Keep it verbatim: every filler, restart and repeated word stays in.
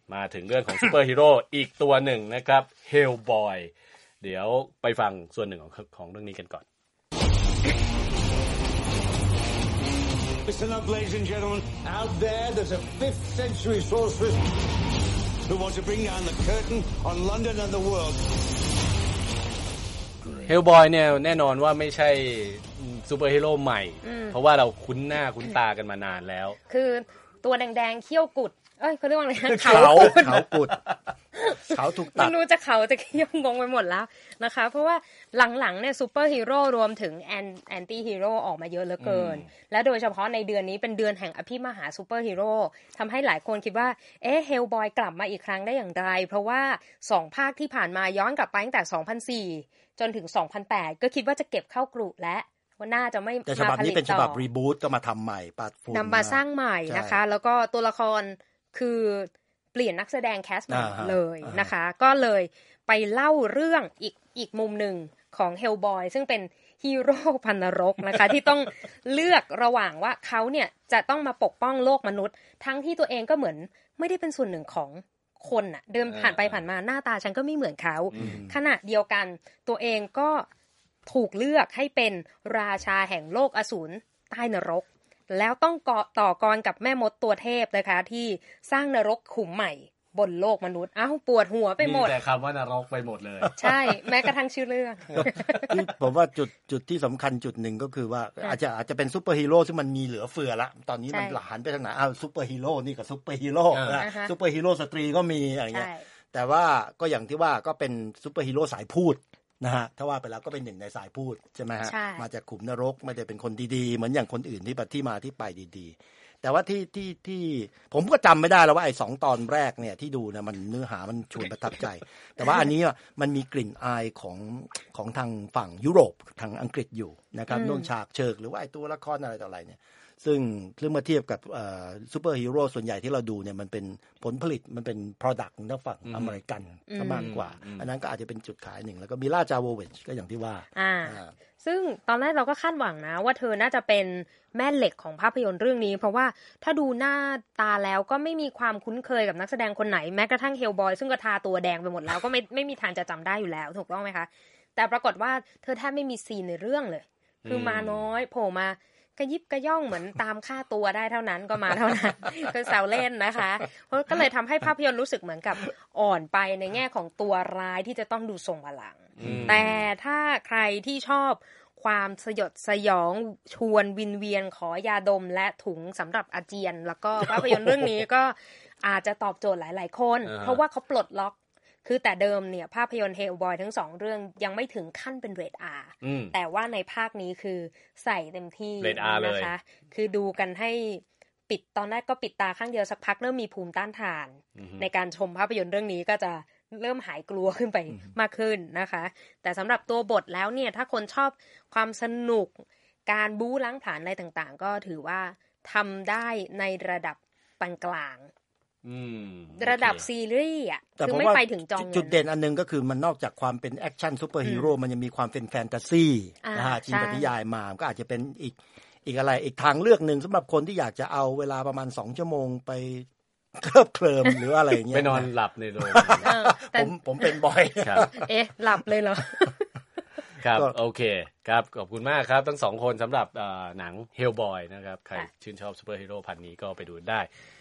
มาถึงเรื่องของซูเปอร์ฮีโร่อีกตัวหนึ่งนะครับ Hellboy เดี๋ยวไปฟังส่วนหนึ่งของของเรื่องนี้กันก่อน Listen up, ladies and gentlemen. Out there, there's a fifth century sorceress who wants to bring down the curtain on London and the world. Hellboy เนี่ยแน่นอนว่าไม่ใช่ซูเปอร์ฮีโร่ใหม่เพราะว่าเราคุ้นหน้าคุ้นตากันมานานแล้วคือตัวแดงๆเขี้ยวกุดเอ้ยเขาเรียกว่าอะไรนะเขาเขากุดเขาถูกตัดไม่รู้จะเขาจะเขี้ยวงงไปหมดแล้วนะคะเพราะว่าหลังๆเนี่ยซูเปอร์ฮีโร่รวมถึงแอนแอนตี้ฮีโร่ออกมาเยอะเหลือเกินและโดยเฉพาะในเดือนนี้เป็นเดือนแห่งอภิมหาซูเปอร์ฮีโร่ทำให้หลายคนคิดว่าเอ๊ะเฮลบอยกลับมาอีกครั้งได้อย่างไรเพราะว่าสองภาคที่ผ่านมาย้อนกลับไปตั้งแต่สองพันสี่จนถึงสองพันแปดก็คิดว่าจะเก็บเข้ากรุและว่าน่าจะไม่แต่ฉบับนี้เป็นฉบับรีบูตก็มาทำใหม่ปัดฝุ่นนำมาสร้างใหม่นะคะแล้วก็ตัวละครคือเปลี่ยนนักแสดงแคสต์ใหม่เลยนะคะก็เลยไปเล่าเรื่องอีกอีกมุมหนึ่งของ Hellboy ซึ่งเป็นฮีโร่พันนรกนะคะ ที่ต้องเลือกระหว่างว่าเขาเนี่ยจะต้องมาปกป้องโลกมนุษย์ทั้งที่ตัวเองก็เหมือนไม่ได้เป็นส่วนหนึ่งของคนน่ะเดินผ่านไปผ่านมาหน้าตาฉันก็ไม่เหมือนเขาขณะเดียวกันตัวเองก็ถูกเลือกให้เป็นราชาแห่งโลกอสูรใต้นรกแล้วต้องต่อกรกับแม่มดตัวเทพนะคะที่สร้างนรกขุมใหม่บนโลกมนุษย์อ้าวปวดหัวไปหมดมีแต่คำว่านรกไปหมดเลยใช่แม้กระทั่งชื่อเรื่องผมว่าจุดจุดที่สำคัญจุดหนึ่งก็คือว่าอาจจะอาจจะเป็นซูเปอร์ฮีโร่ซึ่งมันมีเหลือเฟือละตอนนี้มันหลานไปทางไหนอ้าวซูเปอร์ฮีโร่นี่กับซูเปอร์ฮีโร่ซูเปอร์ฮีโร่สตรีก็มีอะไรเงี้ยแต่ว่าก็อย่างที่ว่าก็เป็นซูเปอร์ฮีโร่สายพูดนะฮะถ้าว่าไปแล้วก็เป็นหนึ่งในสายพูดใช่ไหมฮะมาจากขุมนรกไม่ได้เป็นคนดีๆเหมือนอย่างคนอื่นที่ที่มาที่ไปดีๆแต่ว่าที่ที่ที่ผมก็จำไม่ได้แล้วว่าไอ้สองตอนแรกเนี่ยที่ดูเนี่ยมันเนื้อหามันชวนประทับใจแต่ว่าอันนี้มันมีกลิ่นอายของของทางฝั่งยุโรปทางอังกฤษอยู่นะครับโน่นฉากเชิกหรือว่าไอ้ตัวละครอะไรต่ออะไรเนี่ยซึ่งเมื่อเทียบกับซูเปอร์ฮีโร่ส่วนใหญ่ที่เราดูเนี่ยมันเป็นผลผลิตมันเป็น product ของทางฝั่งอเมริกันซะมากกว่าอันนั้นก็อาจจะเป็นจุดขายหนึ่งแล้วก็มิล่าจาโวเวชก็อย่างที่ว่าอ่าซึ่งตอนแรกเราก็คาดหวังนะว่าเธอน่าจะเป็นแม่เหล็กของภาพยนตร์เรื่องนี้เพราะว่าถ้าดูหน้าตาแล้วก็ไม่มีความคุ้นเคยกับนักแสดงคนไหนแม้กระทั่งเฮลบอยซึ่งก็ทาตัวแดงไปหมดแล้วก็ไม่ไม่มีทางจะจำได้อยู่แล้วถูกต้องไหมคะแต่ปรากฏว่าเธอแทบไม่มีซีนในเรื่องเลยคือมาน้อยโผล่มากระยิบกระย่องเหมือนตามค่าตัวได้เท่านั้นก็มาเท่านั้นคือแซวเล่นนะคะเพราะก็เลยทำให้ภาพยนตร์รู้สึกเหมือนกับอ่อนไปในแง่ของตัวร้ายที่จะต้องดูทรงอลังแต่ถ้าใครที่ชอบความสยดสยองชวนวินเวียนขอยาดมและถุงสำหรับอาเจียนแล้วก็ภาพยนตร์เรื่องนี้ก็อาจจะตอบโจทย์หลายๆคนเพราะว่าเขาปลดล็อกคือแต่เดิมเนี่ยภาพยนตร์ Hellboy ทั้งสองเรื่องยังไม่ถึงขั้นเป็นเรท อาร์ แต่ว่าในภาคนี้คือใส่เต็มที่นะคะคือดูกันให้ปิดตอนแรกก็ปิดตาข้างเดียวสักพักเริ่มมีภูมิต้านทานในการชมภาพยนตร์เรื่องนี้ก็จะเริ่มหายกลัวขึ้นไปมากขึ้นนะคะแต่สำหรับตัวบทแล้วเนี่ยถ้าคนชอบความสนุกการบู๊ล้างผลาญอะไรต่างๆก็ถือว่าทำได้ในระดับปานกลางระดับซีรีส์อ่ะคือไม่ไปถึงจองจุดเด่นอันนึงก็คือมันนอกจากความเป็นแอคชั่นซูเปอร์ฮีโร่มันยังมีความเป็นแฟนตาซีนะฮะจินตนิยายมาก็อาจจะเป็นอีกอีกอะไรอีกทางเลือกนึงสำหรับคนที่อยากจะเอาเวลาประมาณสองชั่วโมงไปเคลิบเคลิ้มหรืออะไรอย่างเงี้ยไปนอนหลับในโรงผมผมเป็นบ่อยเอ๊ะหลับเลยเหรอครับโอเคครับขอบคุณมากครับทั้งสองคนสำหรับหนัง Hellboy นะครับใครชื่นชอบซูเปอร์ฮีโร่พันนี้ก็ไปดูได้